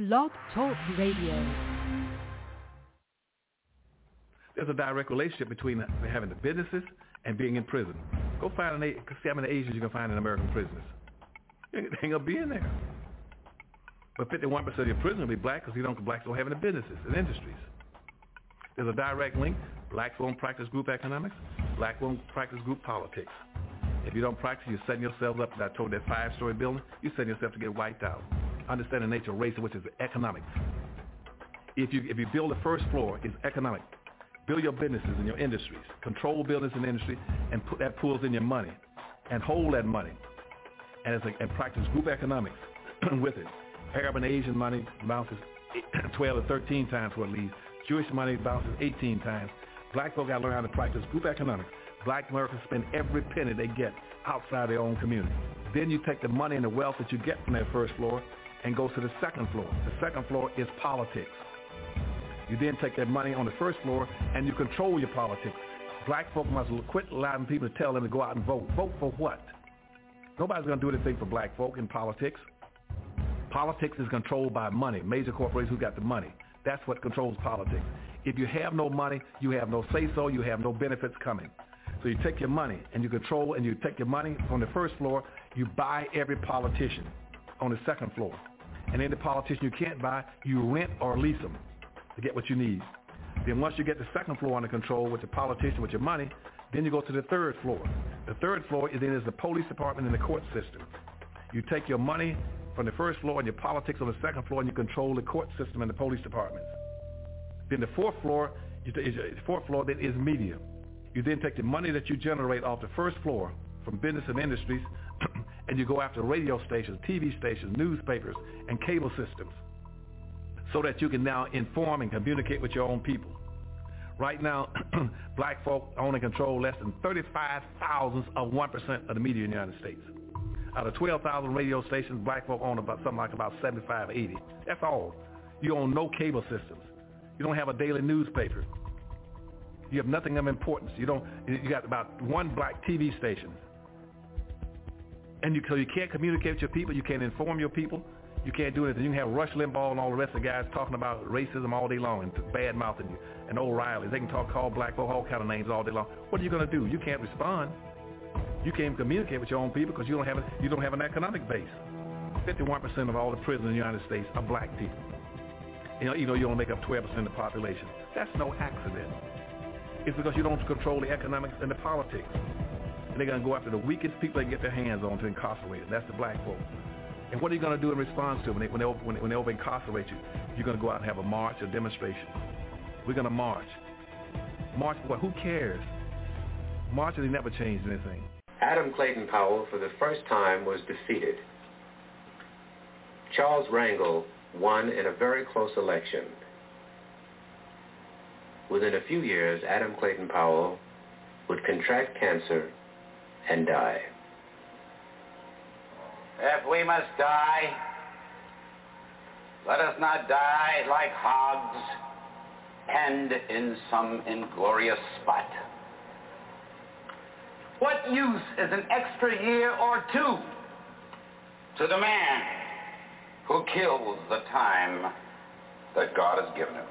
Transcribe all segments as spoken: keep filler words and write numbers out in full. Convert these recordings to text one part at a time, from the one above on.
Blog Talk Radio. There's a direct relationship between having the businesses and being in prison. Go find an see how many Asians you can find in American prisons. They ain't gonna be in there. But fifty-one percent of your prisoners will be black because you don't blacks don't have any businesses and industries. There's a direct link. Blacks won't practice group economics. Blacks won't practice group politics. If you don't practice, you're setting yourself up. I told that five-story building, you're setting yourself to get wiped out. Understand the nature of race, which is economics. If you if you build the first floor, it's economic. Build your businesses and your industries. Control business and industry, and put that pulls in your money, and hold that money, and, it's like, and practice group economics with it. Arab and Asian money bounces twelve to thirteen times what it leaves. Jewish money bounces eighteen times. Black folk got to learn how to practice group economics. Black Americans spend every penny they get outside their own community. Then you take the money and the wealth that you get from that first floor and go to the second floor. The second floor is politics. You then take that money on the first floor and you control your politics. Black folk must quit allowing people to tell them to go out and vote. Vote for what? Nobody's going to do anything for black folk in politics. Politics is controlled by money, major corporations who got the money. That's what controls politics. If you have no money, you have no say-so, you have no benefits coming. So you take your money and you control, and you take your money on the first floor, you buy every politician on the second floor. And any politician you can't buy, you rent or lease them to get what you need. Then once you get the second floor under control with the politician, with your money, then you go to the third floor. The third floor is then is the police department and the court system. You take your money from the first floor and your politics on the second floor, and you control the court system and the police departments. Then the fourth floor, is the fourth floor then is media. You then take the money that you generate off the first floor from business and industries, and you go after radio stations, T V stations, newspapers, and cable systems, so that you can now inform and communicate with your own people. Right now, black folk own and control less than thirty-five thousandths of one percent of the media in the United States. Out of twelve thousand radio stations, black folk own about something like about seventy-five, eighty. That's all. You own no cable systems. You don't have a daily newspaper. You have nothing of importance. You don't. You got about one black T V station, and you so you can't communicate with your people. You can't inform your people. You can't do anything. You can have Rush Limbaugh and all the rest of the guys talking about racism all day long and bad mouthing you, and O'Reilly. They can talk, call black folk all kind of names all day long. What are you going to do? You can't respond. You can't communicate with your own people because you don't have a, you don't have an economic base. fifty-one percent of all the prisoners in the United States are black people. You know, you know, you only make up twelve percent of the population. That's no accident. It's because you don't control the economics and the politics. And they're going to go after the weakest people they can get their hands on to incarcerate them. That's the black folk. And what are you going to do in response to it when they, when they, when they, when they over incarcerate you? You're going to go out and have a march, a demonstration. We're going to march. March, what? Who cares? Marching never changed anything. Adam Clayton Powell, for the first time, was defeated. Charles Rangel won in a very close election. Within a few years, Adam Clayton Powell would contract cancer and die. If we must die, let us not die like hogs, penned in some inglorious spot. What use is an extra year or two to the man who kills the time that God has given him?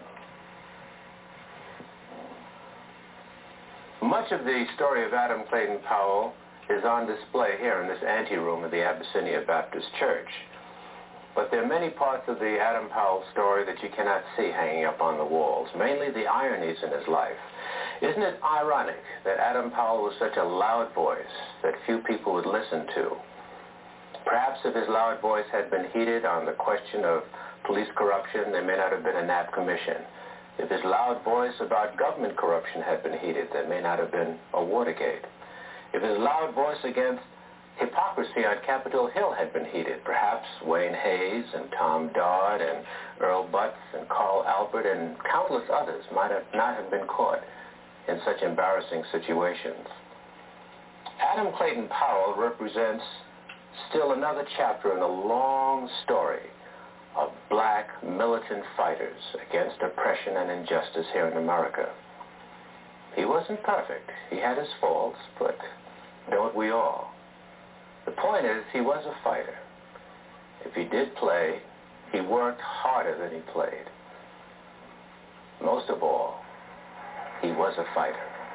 Much of the story of Adam Clayton Powell is on display here in this anteroom of the Abyssinia Baptist Church. But there are many parts of the Adam Powell story that you cannot see hanging up on the walls, mainly the ironies in his life. Isn't it ironic that Adam Powell was such a loud voice that few people would listen to? Perhaps if his loud voice had been heated on the question of police corruption, there may not have been a Knapp Commission. If his loud voice about government corruption had been heated, there may not have been a Watergate. If his loud voice against hypocrisy on Capitol Hill had been heated, perhaps Wayne Hayes and Tom Dodd and Earl Butz and Carl Albert and countless others might have not have been caught in such embarrassing situations. Adam Clayton Powell represents still another chapter in a long story of black militant fighters against oppression and injustice here in America. He wasn't perfect. He had his faults, but don't we all? The point is, he was a fighter. If he did play, He worked harder than he played. Most of all, he was a fighter.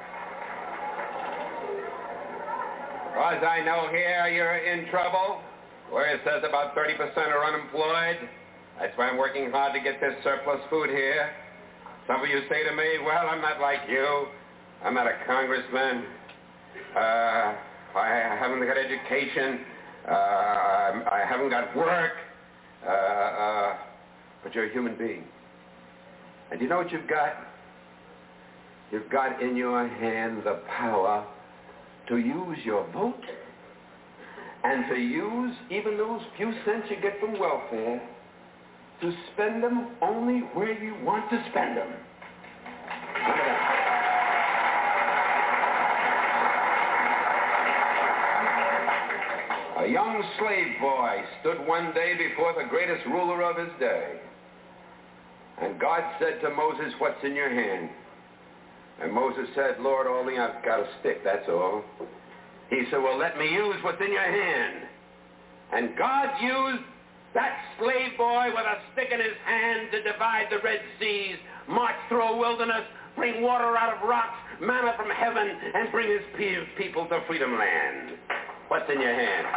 As I know here, you're in trouble, where it says about thirty percent are unemployed. That's why I'm working hard to get this surplus food here. Some of you say to me, well, I'm not like you. I'm not a congressman. Uh, I haven't got education. Uh, I haven't got work. Uh, uh, but you're a human being. And you know what you've got? You've got in your hand the power to use your vote and to use even those few cents you get from welfare to spend them only where you want to spend them. Remember that. A young slave boy stood one day before the greatest ruler of his day. And God said to Moses, what's in your hand? And Moses said, Lord, only I've got a stick, that's all. He said, well, let me use what's in your hand. And God used that slave boy with a stick in his hand to divide the Red Seas, march through a wilderness, bring water out of rocks, manna from heaven, and bring his people to freedom land. What's in your hand?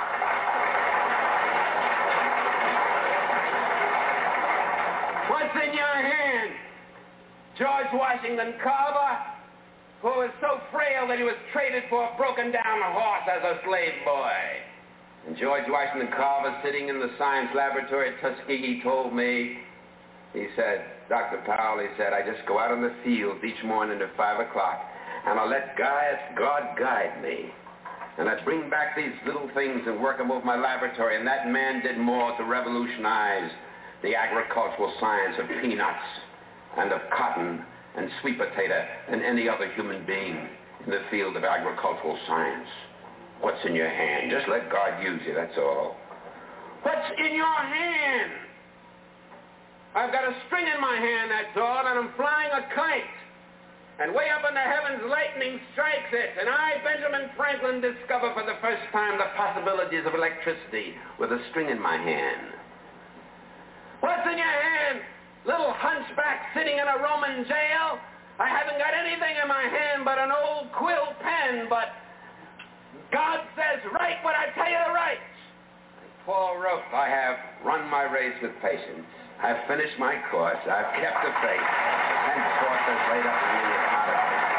What's in your hand? George Washington Carver, who was so frail that he was traded for a broken-down horse as a slave boy. And George Washington Carver, sitting in the science laboratory at Tuskegee, told me, he said, Doctor Powell, he said, I just go out in the fields each morning at five o'clock, and I let God guide me. And I bring back these little things and work them over my laboratory, and that man did more to revolutionize the agricultural science of peanuts and of cotton and sweet potato than any other human being in the field of agricultural science. What's in your hand? Just let God use you, that's all. What's in your hand? I've got a string in my hand, that's all, and I'm flying a kite. And way up in the heavens, lightning strikes it. And I, Benjamin Franklin, discover for the first time the possibilities of electricity with a string in my hand. What's in your hand? Little hunchback sitting in a Roman jail? I haven't got anything in my hand but an old quill pen, but God says, write what I tell you to write. Paul wrote, I have run my race with patience. I've finished my course. I've kept the faith. Henceforth is laid up in me a pot of faith.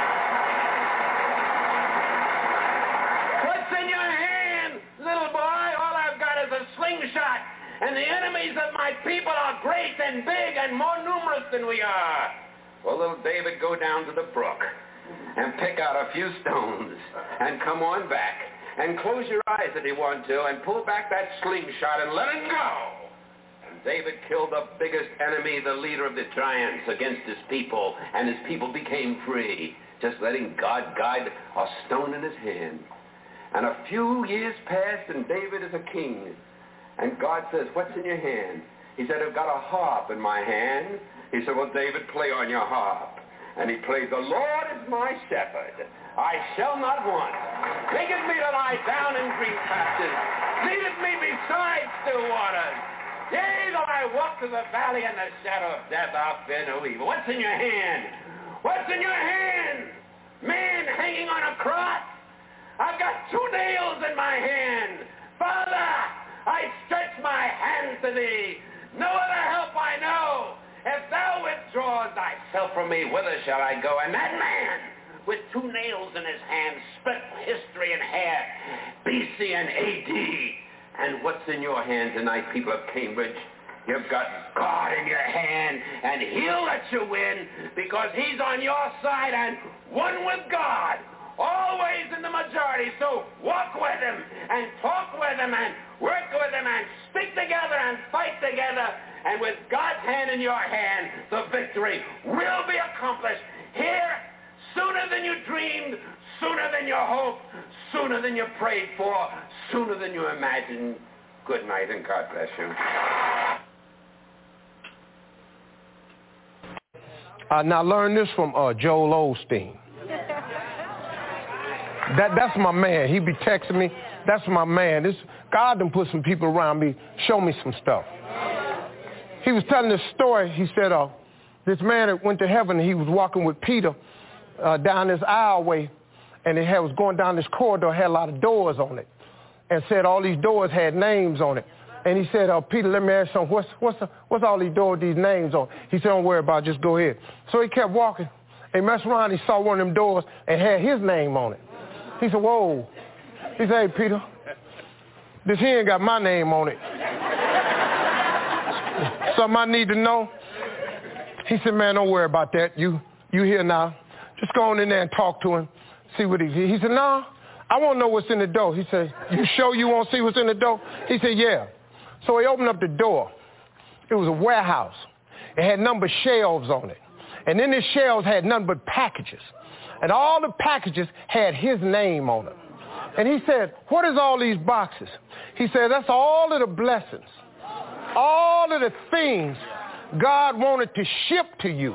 What's in your hand, little boy? All I've got is a slingshot. And the enemies of my people are great and big and more numerous than we are. Well, little David, go down to the brook and pick out a few stones and come on back and close your eyes if you want to and pull back that slingshot and let it go. And David killed the biggest enemy, the leader of the giants, against his people, and his people became free, just letting God guide a stone in his hand. And a few years passed, and David is a king. And God says, what's in your hand? He said, I've got a harp in my hand. He said, well, David, play on your harp. And he played, the Lord is my shepherd. I shall not want. Maketh me to lie down in green pastures. Leadeth me beside still waters. Yea, though I walk through the valley and the shadow of death, I'll fear no evil. What's in your hand? What's in your hand? Man hanging on a cross. I've got two nails in my hand. Father, I stretch my hand to thee. No other help I know. If thou withdraws thyself from me, whither shall I go? And that man, with two nails in his hand, split history in half, B C and A D. And what's in your hand tonight, people of Cambridge? You've got God in your hand, and he'll let you win because he's on your side and one with God. Always in the majority, so walk with him and talk with him and work with him and stick together and fight together, and with God's hand in your hand, the victory will be accomplished here sooner than you dreamed, sooner than you hoped, sooner than you prayed for, sooner than you imagined. Good night and God bless you. Uh, now learn this from uh, Joel Osteen. That that's my man. He be texting me. That's my man. This God done put some people around me. Show me some stuff. he was telling this story. He said, uh, this man that went to heaven, he was walking with Peter uh, down this aisleway, and it had, was going down this corridor, had a lot of doors on it, and said all these doors had names on it. And he said, uh, Peter, let me ask you something. What's, what's, the, what's all these doors, these names on? He said, don't worry about it, just go ahead. So he kept walking. He messed around, he saw one of them doors and had his name on it. He said, whoa. He said, hey, Peter, this here ain't got my name on it. Something I need to know? He said, man, don't worry about that. You you here now. Just go on in there and talk to him, see what he He said, no, I want to know what's in the door. He said, you sure you want to see what's in the door? He said, yeah. So he opened up the door. It was a warehouse. It had number of shelves on it. And then the shelves had nothing but packages. And all the packages had his name on them. And he said, what is all these boxes? He said, that's all of the blessings, all of the things God wanted to ship to you.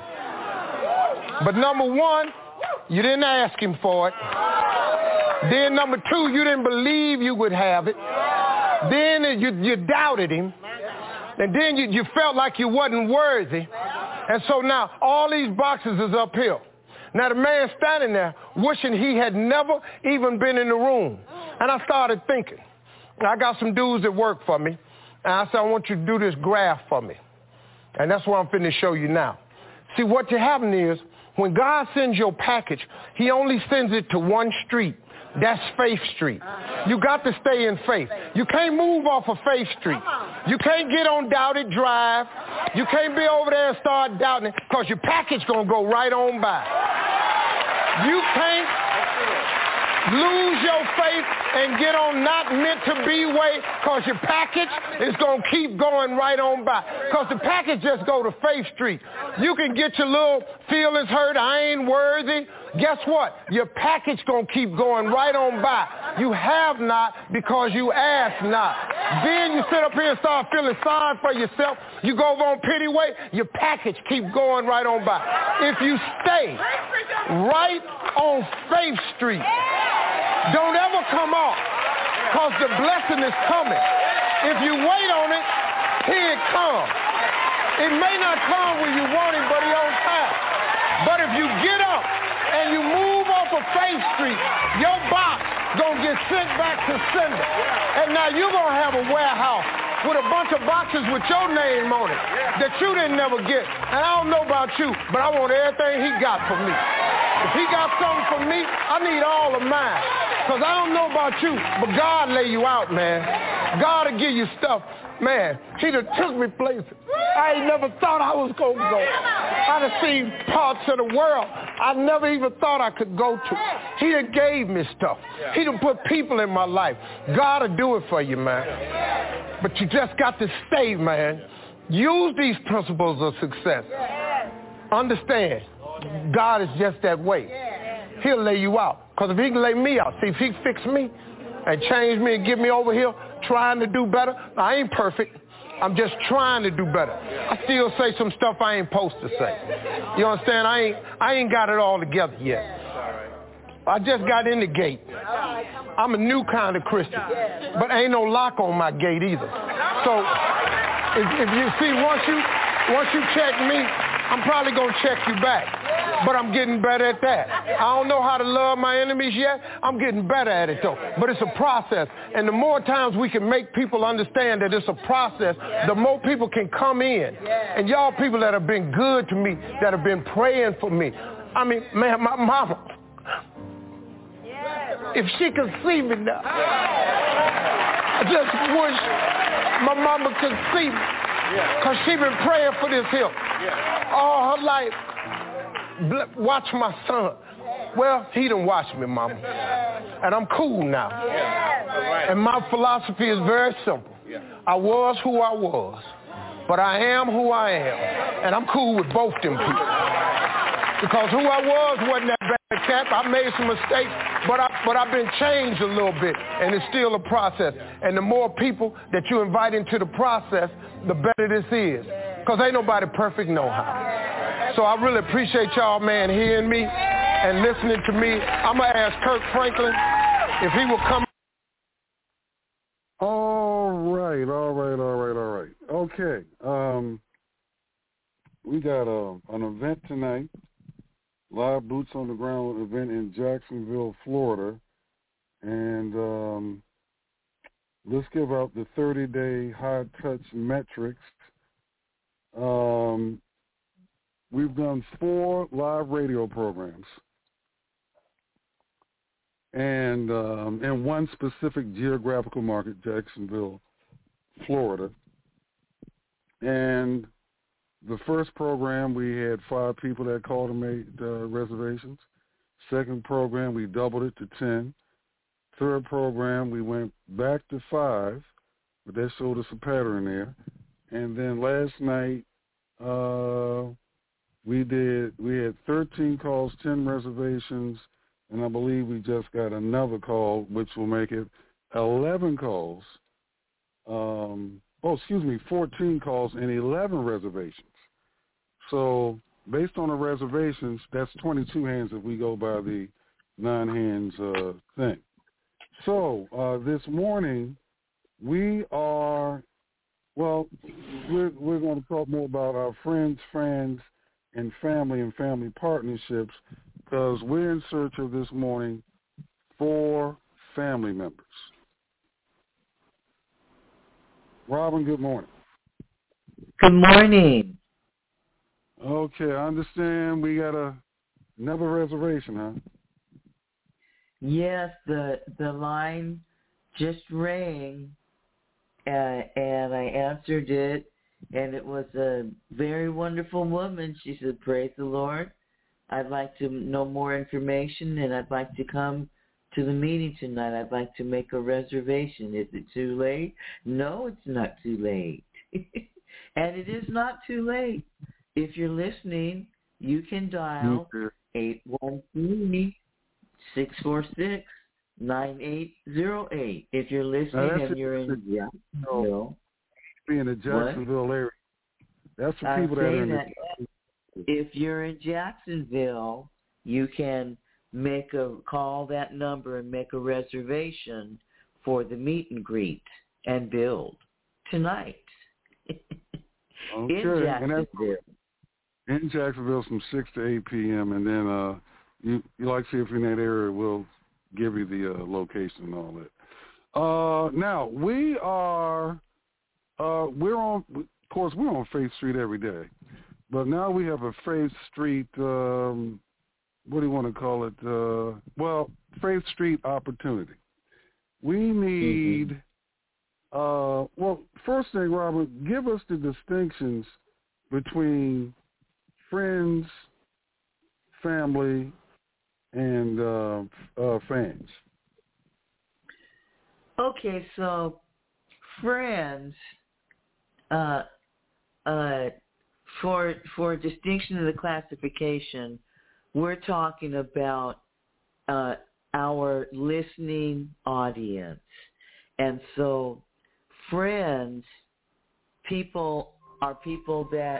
But number one, you didn't ask him for it. Then number two, you didn't believe you would have it. Then you, you doubted him. And then you, you felt like you wasn't worthy. And so now all these boxes is up here. Now the man standing there wishing he had never even been in the room. And I started thinking, I got some dudes that work for me. And I said, I want you to do this graph for me. And that's what I'm finna show you now. See, what you happen is, when God sends your package, he only sends it to one street. That's Faith Street. You got to stay in faith. You can't move off of Faith Street. You can't get on Doubted Drive. You can't be over there and start doubting it, because your package going to go right on by. You can't lose your faith and get on not meant to be way, because your package is going to keep going right on by. Because the package just go to Faith Street. You can get your little feelings hurt, I ain't worthy. Guess what? Your package going to keep going right on by. You have not because you ask not. Then you sit up here and start feeling sorry for yourself. You go over on pity way, your package keep going right on by. If you stay right on Faith Street, don't ever come off, because the blessing is coming. If you wait on it, here it comes. It may not come when you want it, but it's on time. But if you get up and you move off of Faith Street, your box gonna get sent back to sender. And now you're gonna have a warehouse with a bunch of boxes with your name on it that you didn't never get. And I don't know about you, but I want everything he got for me. If he got something for me, I need all of mine. Because I don't know about you, but God lay you out, man. God will give you stuff. Man, he done took me places I ain't never thought I was going to go. I done seen parts of the world I never even thought I could go to. He done gave me stuff. He done put people in my life. God will do it for you, man. But you just got to stay, man. Use these principles of success. Understand, God is just that way. He'll lay you out. Because if he can lay me out, see, if he fix me and change me and get me over here trying to do better, I ain't perfect. I'm just trying to do better. I still say some stuff I ain't supposed to say. You understand? I ain't, I ain't got it all together yet. I just got in the gate. I'm a new kind of Christian, but ain't no lock on my gate either. So if, if you see, once you, once you check me, I'm probably going to check you back. But I'm getting better at that. I don't know how to love my enemies yet. I'm getting better at it, though. But it's a process. And the more times we can make people understand that it's a process, the more people can come in. And y'all people that have been good to me, that have been praying for me. I mean, man, my mama, if she could see me now, I just wish my mama could see me. Because she been praying for this here all her life. Watch my son. Well, he done watched me, mama. And I'm cool now. And my philosophy is very simple. I was who I was, but I am who I am. And I'm cool with both them people. Because who I was wasn't that bad cat. I made some mistakes, but, I, but I've been changed a little bit, and it's still a process. And the more people that you invite into the process, the better this is. Because ain't nobody perfect no how. So I really appreciate y'all, man, hearing me and listening to me. I'm going to ask Kirk Franklin if he will come. All right, all right, all right, all right. Okay. Um, we got a, an event tonight, live boots on the ground event in Jacksonville, Florida. And um, let's give out the thirty-day high-touch metrics. Um, we've done four live radio programs and um, in one specific geographical market, Jacksonville, Florida. And the first program, we had five people that called and made uh, reservations. Second program, we doubled it to ten. Third program, we went back to five, but that showed us a pattern there. And then last night, uh, we did. We had thirteen calls, ten reservations, and I believe we just got another call, which will make it eleven calls. Um, oh, excuse me, fourteen calls and eleven reservations. So based on the reservations, that's twenty-two hands if we go by the nine hands uh, thing. So uh, this morning, we are, well, we're, we're going to talk more about our friends, fans, and family and family partnerships because we're in search of this morning four family members. Robin, good morning. Good morning. Okay, I understand we got a, another reservation, huh? Yes, the the line just rang, uh, and I answered it, and it was a very wonderful woman. She said, "Praise the Lord. I'd like to know more information, and I'd like to come to the meeting tonight. I'd like to make a reservation. Is it too late?" No, it's not too late. And it is not too late. If you're listening, you can dial eight one three, six four six, nine eight zero eight. If you're listening and you're in Jacksonville. Be in the Jacksonville area. That's for people that are in that if you're in Jacksonville, you can make a call that number and make a reservation for the meet and greet and build tonight. Okay. In Jacksonville. In Jacksonville from six to eight p.m. And then uh, you, you like to see if you're in that area, we'll give you the uh, location and all that. Uh, now, we are, uh, we're on, of course, we're on Faith Street every day. But now we have a Faith Street, um, what do you want to call it? Uh, well, Faith Street opportunity. We need, mm-hmm. uh, well, first thing, Robert, give us the distinctions between friends, family, and uh, uh, fans. Okay, so friends, uh, uh, for for distinction of the classification, we're talking about uh, our listening audience. And so friends, people are people that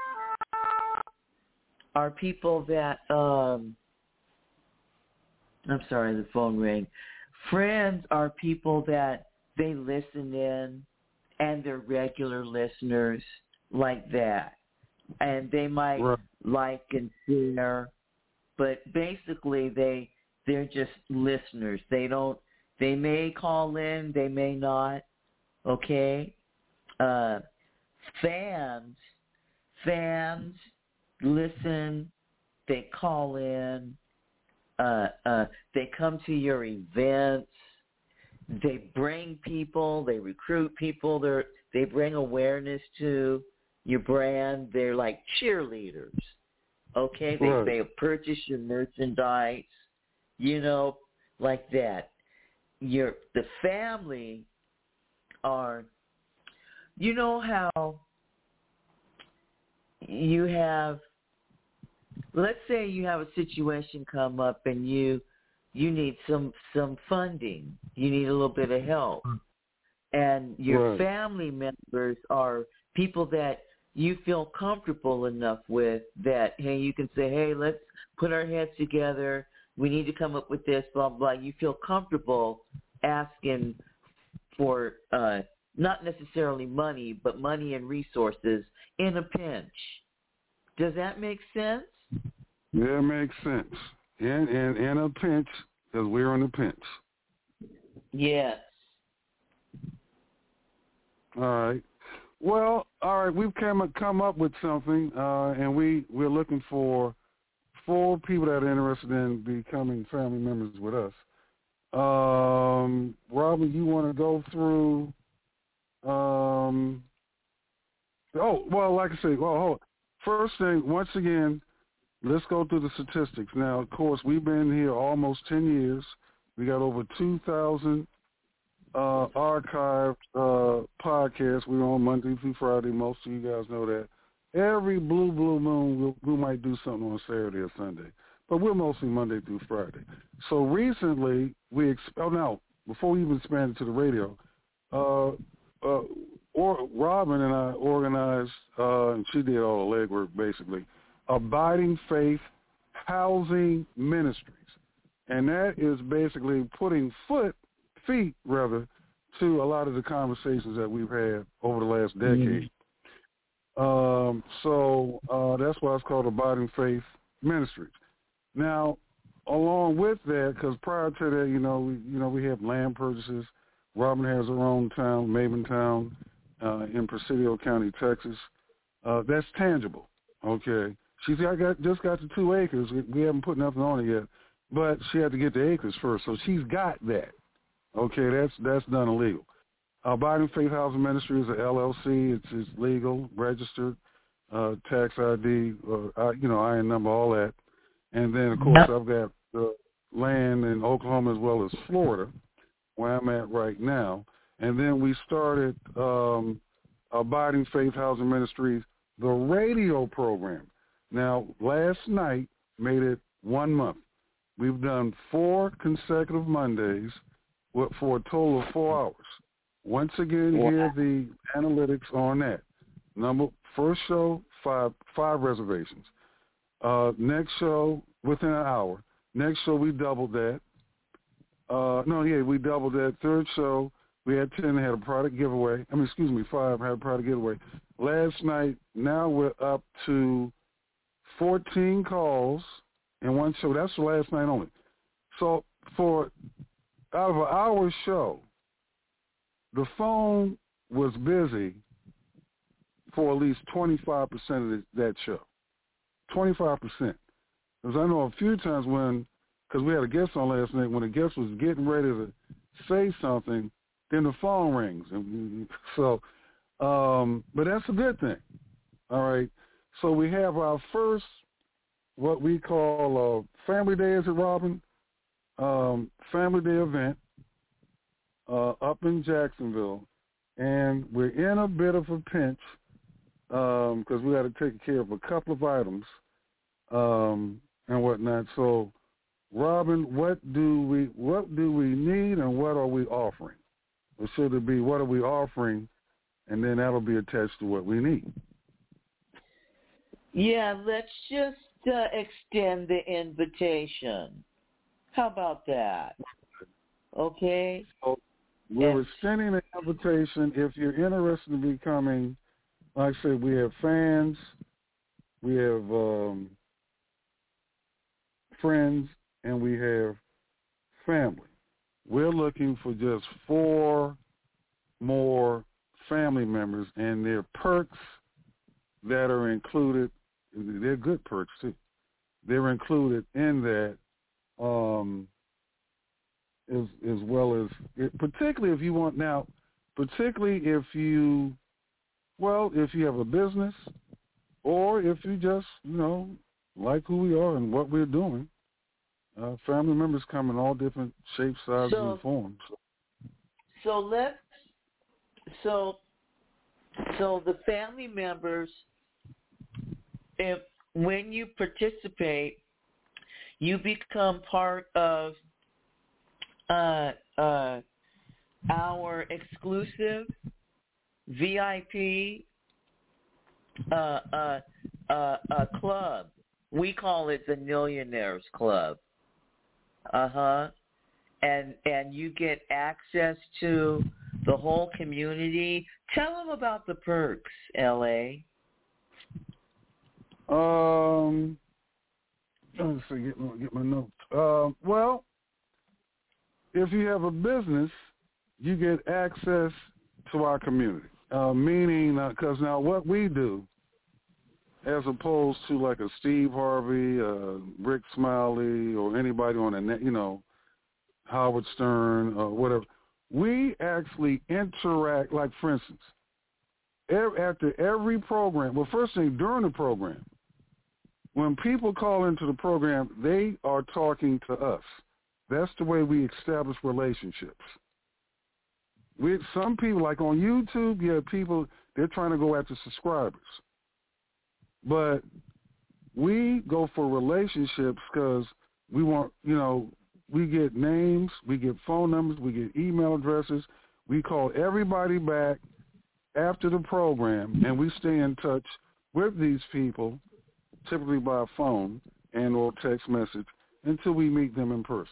are people that, um, I'm sorry, the phone rang. Friends are people that they listen in and they're regular listeners like that. And they might right. like and share, but basically they they're just listeners. They don't. They may call in, they may not. Okay. Uh, fans, fans listen. They call in. Uh, uh, they come to your events. They bring people. They recruit people. They they bring awareness to your brand. They're like cheerleaders. Okay, they, right. they purchase your merchandise, you know, like that. Your the family are, you know how you have, let's say you have a situation come up and you you need some some funding. You need a little bit of help. And your right. family members are people that you feel comfortable enough with that, hey, you can say, hey, let's put our heads together. We need to come up with this, blah, blah. You feel comfortable asking for uh, not necessarily money, but money and resources in a pinch. Does that make sense? Yeah, it makes sense. And and in a pinch, because we're in a pinch. Yes. All right. Well, all right. We've come come up with something, uh, and we we're looking for four people that are interested in becoming family members with us. Um, Robin, you want to go through? Um, oh, well, like I said, well, hold. First thing, once again, let's go through the statistics. Now, of course, we've been here almost ten years. We got over two thousand uh, archived uh, podcasts. We're on Monday through Friday. Most of you guys know that. Every blue, blue moon, we'll, we might do something on Saturday or Sunday. But we're mostly Monday through Friday. So recently, we ex- – oh, no, before we even expanded to the radio, uh, uh, or Robin and I organized, uh, and she did all the legwork basically, Abiding Faith Housing Ministries. And that is basically putting foot, feet rather, to a lot of the conversations that we've had over the last decade. Mm-hmm. Um, so uh, that's why it's called Abiding Faith Ministries. Now, along with that, because prior to that, you know, we, you know, we have land purchases. Robin has her own town, Maventown, uh, in Presidio County, Texas. Uh, that's tangible, okay? She's got, got just got the two acres. We, we haven't put nothing on it yet, but she had to get the acres first, so she's got that. Okay, that's that's done illegal. Abiding Faith Housing Ministry is an L L C. It's, it's legal, registered, uh, tax I D, uh, you know, I N number, all that. And then, of course, I've got the land in Oklahoma as well as Florida, where I'm at right now. And then we started um, Abiding Faith Housing Ministries, the radio program. Now, last night made it one month. We've done four consecutive Mondays for a total of four hours. Once again, wow. Here are the analytics on that. Number first show, five five reservations. Uh, next show, within an hour. Next show, we doubled that. Uh, no, yeah, we doubled that. Third show, we had ten that had a product giveaway. I mean, excuse me, five had a product giveaway. Last night, now we're up to fourteen calls in one show. That's the last night only. So for out of an hour show, the phone was busy for at least twenty-five percent of that show. twenty-five percent. Because I know a few times when, because we had a guest on last night, when the guest was getting ready to say something, then the phone rings. And so, um, but that's a good thing. All right. So we have our first, what we call a Family Day, is it, Robin? Um, Family Day event uh, up in Jacksonville. And we're in a bit of a pinch because um, we got to take care of a couple of items um, and whatnot. So, Robin, what do we what do we need and what are we offering? Or should it be what are we offering, and then that'll be attached to what we need? Yeah, let's just uh, extend the invitation. How about that? Okay. So we're and, extending the invitation if you're interested in becoming. Like I said, we have fans, we have um, friends, and we have family. We're looking for just four more family members, and their perks that are included, they're good perks too. They're included in that um, as, as well as, particularly if you want, now, particularly if you, Well, if you have a business or if you just, you know, like who we are and what we're doing, uh, family members come in all different shapes, sizes, so, and forms. So let's, so, so the family members, if when you participate, you become part of uh, uh, our exclusive V I P uh, uh, uh, uh, club. We call it the Millionaires Club. Uh-huh. And and you get access to the whole community. Tell them about the perks, L A. Uh, Um, let me see, get my, get my notes. Uh, well, if you have a business, you get access to our community, uh, meaning, because uh, now what we do, as opposed to like a Steve Harvey, uh, Rick Smiley, or anybody on the net, you know, Howard Stern, or whatever, we actually interact, like for instance, every, after every program, well, first thing, during the program, when people call into the program, they are talking to us. That's the way we establish relationships. We, some people, like on YouTube, you have people, they're trying to go after subscribers. But we go for relationships because we want, you know, we get names, we get phone numbers, we get email addresses. We call everybody back after the program, and we stay in touch with these people, typically by phone and or text message, until we meet them in person.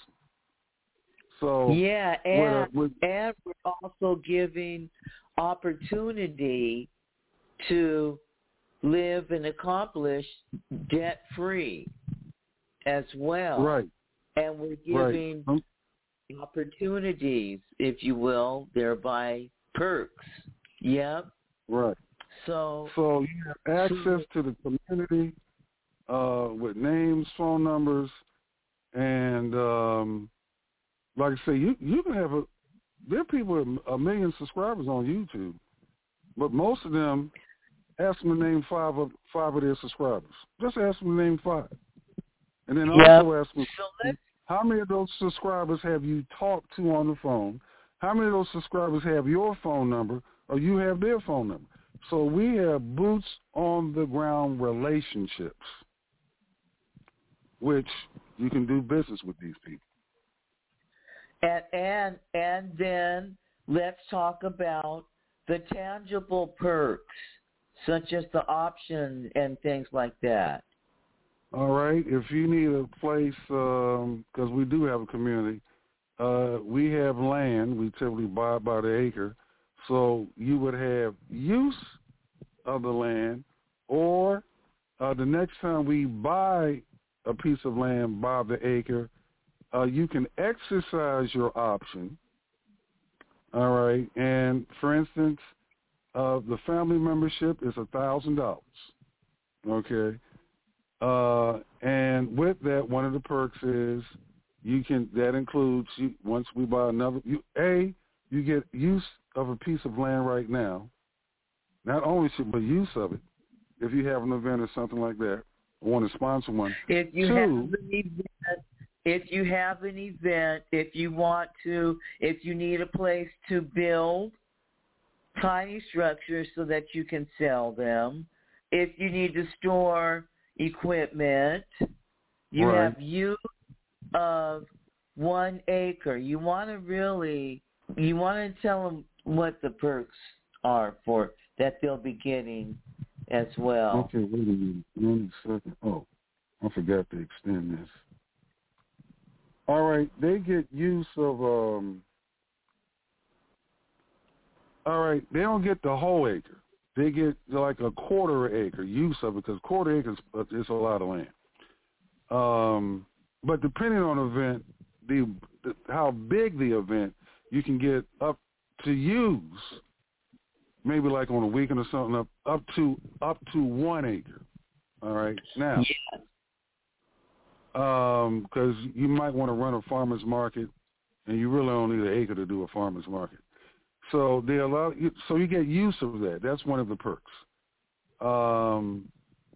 So yeah, and, with, with, and we're also giving opportunity to live and accomplish debt-free as well. Right. And we're giving right. opportunities, if you will, thereby perks. Yep. Right. So, so you have access so, to the community uh, with names, phone numbers, and um, like I say, you you can have a. There are people with a million subscribers on YouTube, but most of them ask them to name five of five of their subscribers. Just ask them to name five, and then yep. also ask them so how many of those subscribers have you talked to on the phone. How many of those subscribers have your phone number, or you have their phone number? So we have boots on the ground relationships, which you can do business with these people. And and and then let's talk about the tangible perks, such as the option and things like that. All right. If you need a place, because um, we do have a community, uh, we have land. We typically buy by the acre. So you would have use of the land, or uh, the next time we buy a piece of land by the acre, uh, you can exercise your option. All right. And, for instance, uh, the family membership is one thousand dollars. Okay. Uh, and with that, one of the perks is you can, that includes, you, once we buy another, you, A, you get use of a piece of land right now, not ownership, but use of it, if you have an event or something like that, or want to sponsor one. If you Two, have an event, if you have an event, if you want to, if you need a place to build tiny structures so that you can sell them, if you need to store equipment, you right. have use of one acre. You want to really, you want to tell them what the perks are for that they'll be getting as well. Okay, wait a minute. One second. Oh, I forgot to extend this. All right, they get use of, um, all right, they don't get the whole acre. They get like a quarter acre use of it, because quarter acre is a lot of land. Um, but depending on the event, the, the how big the event, you can get up to use, maybe like on a weekend or something, up, up to up to one acre. All right, now, because um, you might want to run a farmer's market, and you really don't need an acre to do a farmer's market. So they allow you, so you get use of that. That's one of the perks. Um,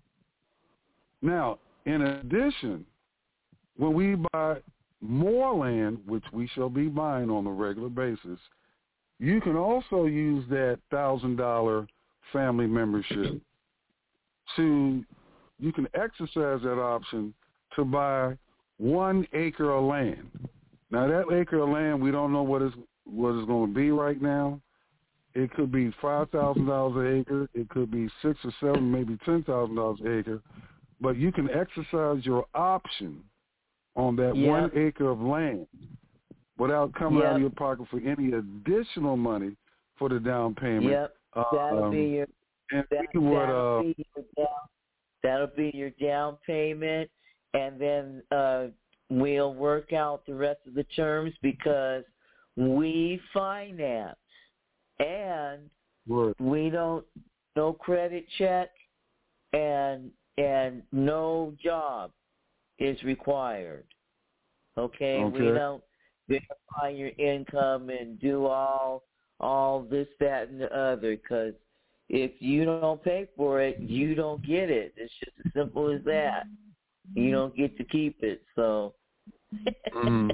now, in addition, when we buy more land, which we shall be buying on a regular basis, you can also use that thousand dollar family membership to. You can exercise that option to buy one acre of land. Now, that acre of land, we don't know what is what it's going to be right now. It could be five thousand dollars an acre. It could be six or seven, maybe ten thousand dollars an acre. But you can exercise your option on that yep. one acre of land without coming yep. out of your pocket for any additional money for the down payment. Yep, that'll um, be your, and that, we would, that'll uh, be your down, That'll be your down payment, and then uh, we'll work out the rest of the terms because we finance, and Right. we don't no credit check, and and no job is required. Okay, Okay. we don't verify your income and do all all this, that, and the other. Because if you don't pay for it, you don't get it. It's just as simple as that. You don't get to keep it. So, Mm.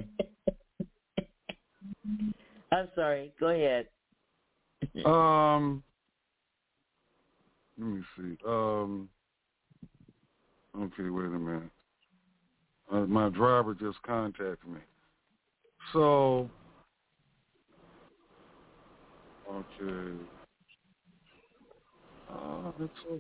I'm sorry. Go ahead. Um, let me see. Um, okay, wait a minute. Uh, my driver just contacted me. So, okay. Uh, that's okay.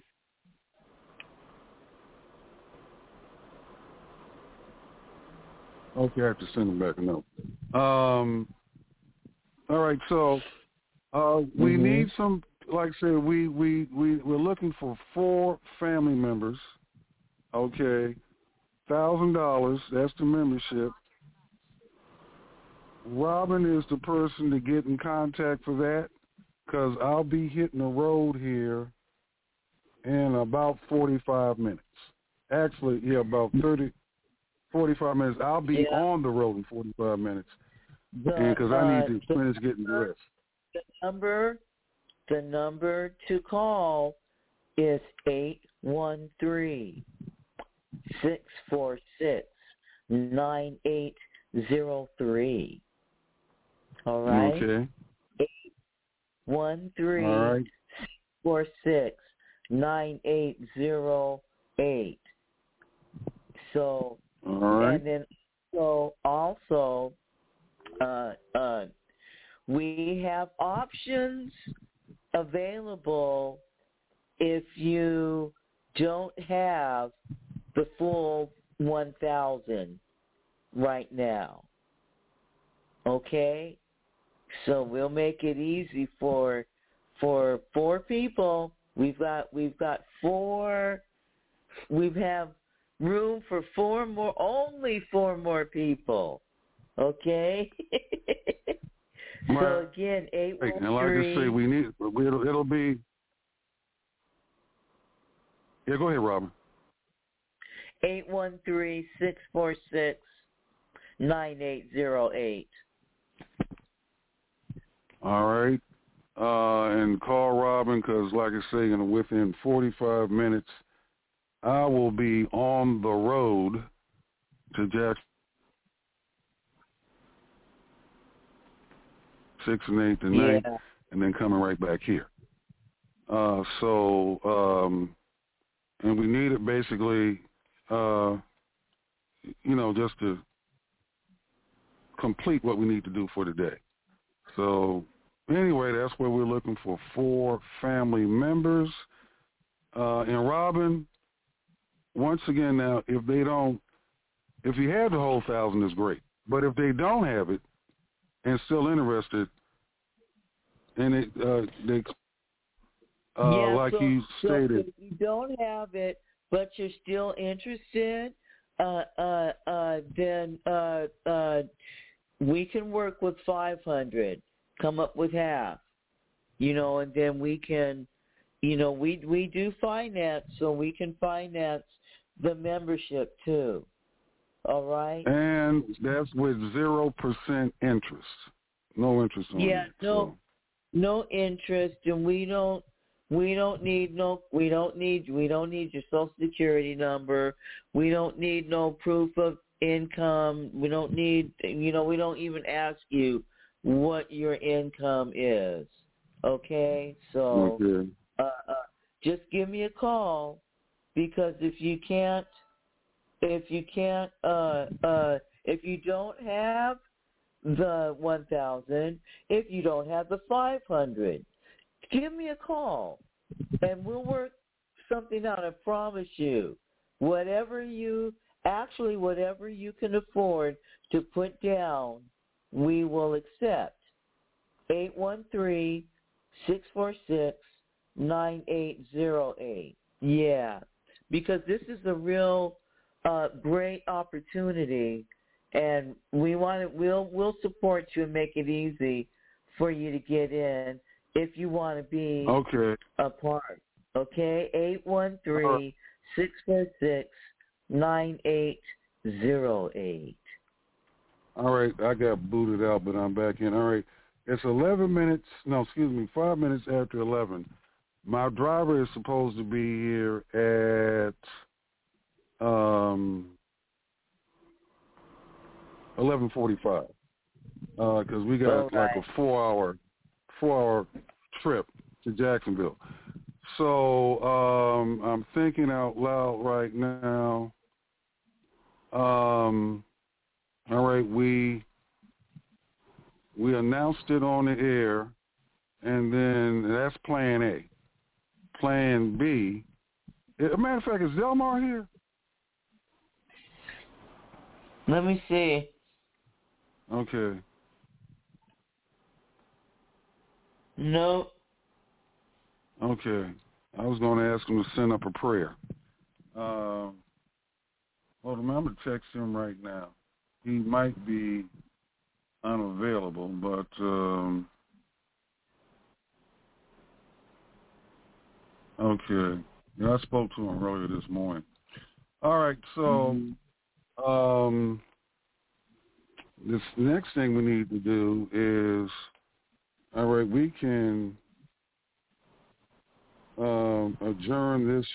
Okay, I have to send him back a note. Um, all right, so uh, we Mhm. need some, like I said, we, we, we, we're looking for four family members, okay, one thousand dollars, that's the membership. Robin is the person to get in contact for that because I'll be hitting the road here in about forty-five minutes. Actually, yeah, about thirty, forty-five minutes. I'll be Yeah. on the road in forty-five minutes The, because I uh, need to the finish getting dressed. The number, the number to call is eight one three, six four six, nine eight zero three. All right? Okay. eight one three, All right. six four six, nine eight zero eight. So, All right. and then so also, uh, uh, we have options available if you don't have the full one thousand right now. Okay? So we'll make it easy for for four people. We've got we've got four we have room for four more only four more people. Okay? So Right. again, eight one three. And like I say, we need it'll, it'll be. Yeah, go ahead, Robin. Eight one three six four six nine eight zero eight. All right, uh, and call Robin because, like I say, in within forty-five minutes, I will be on the road to Jackson. Sixth and eighth and ninth, Yeah. and then coming right back here. Uh, so, um, and we need it basically, uh, you know, just to complete what we need to do for today. So, anyway, that's where we're looking for four family members. Uh, and Robin, once again, now, if they don't, if you have the whole thousand, is great. But if they don't have it and still interested, and it, uh, they, uh, yeah, like so, you stated. So if you don't have it, but you're still interested, uh, uh, uh, then uh, uh, we can work with five hundred. Come up with half, you know, and then we can, you know, we we do finance, so we can finance the membership too. All right. And that's with zero percent interest, no interest on yeah, it. no, So. no interest, and we don't. We don't need no. We don't need. We don't need your Social Security number. We don't need no proof of income. We don't need. You know. We don't even ask you what your income is. Okay. So, Okay. uh, uh, just give me a call, because if you can't, if you can't, uh, uh, if you don't have the one thousand, if you don't have the five hundred. Give me a call, and we'll work something out. I promise you. Whatever you, actually whatever you can afford to put down, we will accept. eight one three, six four six, nine eight zero eight. Yeah. because this is a real uh, great opportunity, and we want to, we'll we'll support you and make it easy for you to get in if you want to be okay. a part. Okay, eight one three, six four six, nine eight zero eight. All right, I got booted out, but I'm back in. All right, it's eleven minutes, no, excuse me, five minutes after eleven. My driver is supposed to be here at um, eleven forty-five because uh, we got All like right. a four-hour, four-hour trip to Jacksonville. So um, I'm thinking out loud right now. Um, all right, we we announced it on the air, and then that's Plan A. Plan B. As a matter of fact, is Delmar here? Let me see. Okay. No. Okay. I was going to ask him to send up a prayer. Uh, well, I'm going to text him right now. He might be unavailable, but um, okay. Yeah, I spoke to him earlier this morning. All right, so mm-hmm. um, this next thing we need to do is, all right, we can um, adjourn this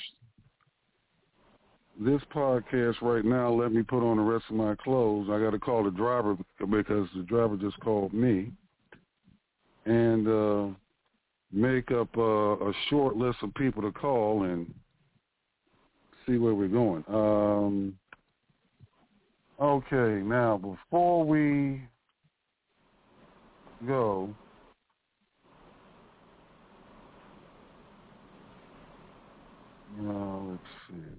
this podcast right now. Let me put on the rest of my clothes. I got to call the driver because the driver just called me, and uh, make up uh, a short list of people to call and see where we're going. Um, okay, now before we go, uh, let's see.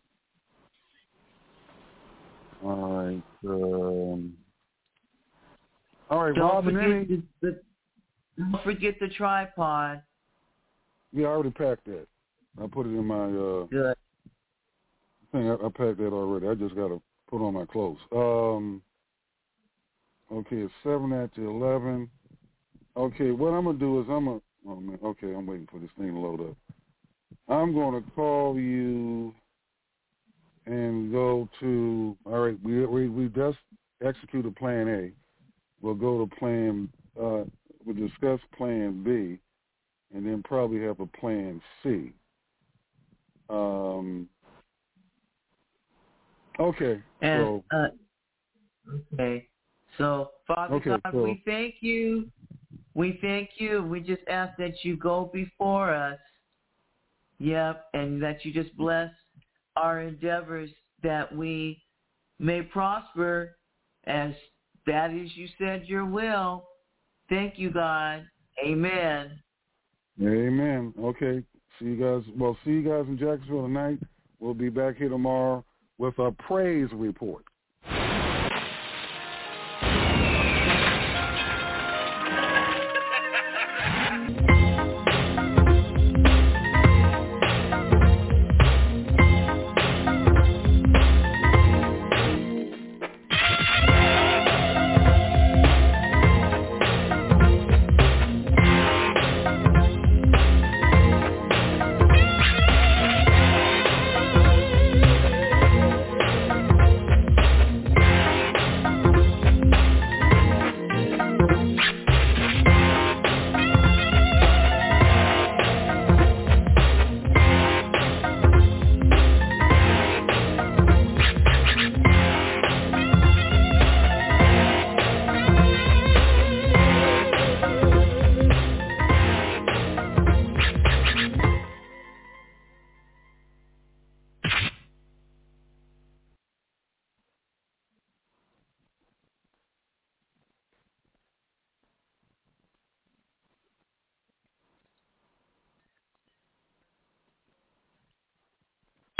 All right. Um, all right, Don't Robin. forget Any... the, the, don't forget the tripod. Yeah, I already packed that. I put it in my uh, Good. thing. I, I packed that already. I just got to put on my clothes. Um, okay, it's seven after eleven. Okay, what I'm gonna do is I'm gonna. Oh man. Okay, I'm waiting for this thing to load up. I'm gonna call you and go to. All right, we we we just executed Plan A. We'll go to Plan. Uh, we'll discuss Plan B, and then probably have a Plan C. Um. Okay. And, so. uh, okay. So, Father Okay, God, so, we thank you. We thank you. We just ask that you go before us. Yep, and that you just bless our endeavors, that we may prosper as that is, you said, your will. Thank you, God. Amen. Amen. Okay. See you guys. Well, see you guys in Jacksonville tonight. We'll be back here tomorrow with a praise report.